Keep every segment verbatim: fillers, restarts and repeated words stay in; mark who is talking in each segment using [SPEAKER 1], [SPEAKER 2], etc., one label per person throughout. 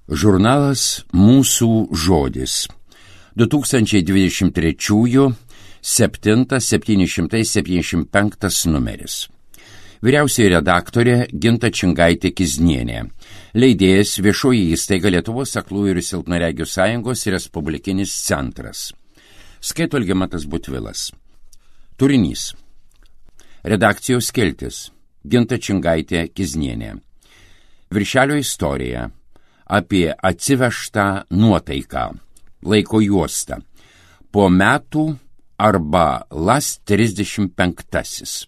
[SPEAKER 1] Žurnalas Mūsų žodis. du tūkstančiai dvidešimt trečiųjų septintas septyni šimtai septyniasdešimt penktas numeris. Vyriausioji redaktorė Ginta Čingaitė-Kiznienė. Leidėjas Viešoji įstaiga Lietuvos aklųjų ir silpnaregių sąjungos Respublikinis centras. Skaito Algimantas Butvilas. Turinys. Redakcijos skiltis. Ginta Čingaitė-Kiznienė. Viršelio istorija. Apie atsivežtą nuotaiką. Laiko juosta. Po metų arba las trisdešimt penktasis.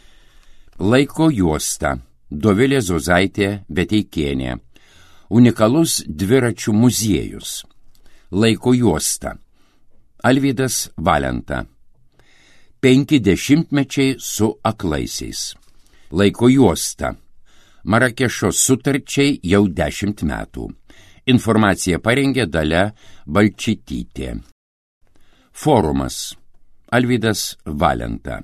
[SPEAKER 1] Laiko juosta. Dovilė Zozaitė Beteikienė. Unikalus dviračių muziejus. Laiko juosta. Alvydas Valenta. Penki dešimtmečiai su aklaisiais. Laiko juosta. Marakešo sutarčiai jau dešimt metų. Informaciją parengė Dalia Balčytytė. Forumas. Alvydas Valenta.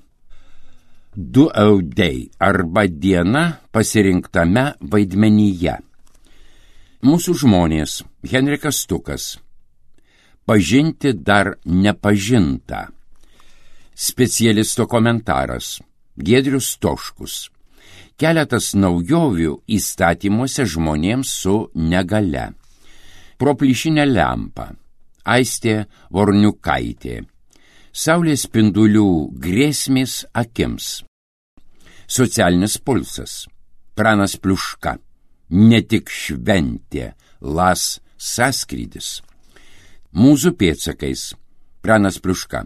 [SPEAKER 1] Du audei arba diena pasirinktame vaidmenyje. Mūsų žmonės. Henrikas Stukas. Pažinti dar nepažinta. Specialisto komentaras. Giedrius Toškus. Keletas naujovių įstatymuose žmonėms su negale. Pro plyšinę lempą. Aistė Vorniukaitė. Saulės spindulių grėsmės akims. Socialinis pulsas. Pranas Pliuška. Ne tik šventė, las sąskrydis. Mūsų pėdsakais. Pranas Pliuška.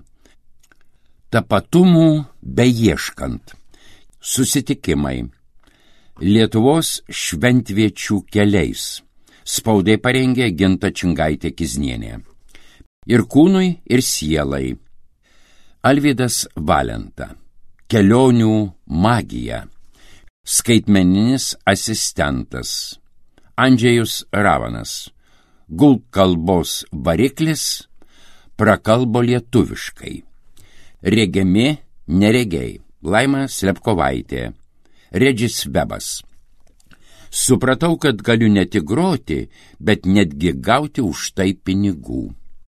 [SPEAKER 1] Tapatumų beieškant. Susitikimai. Lietuvos šventviečių keliais. Spaudai parengė Ginta Čingaitė-Kiznienė. Ir kūnui, ir sielai. Alvydas Valenta. Kelionių magija. Skaitmeninis asistentas. Andžejus Ravanas. Gulk kalbos variklis. Prakalbo lietuviškai. Regiami neregiai. Laima Slepkovaitė. Regis Webas. Supratau, kad galiu ne tik groti, bet netgi gauti už tai pinigų.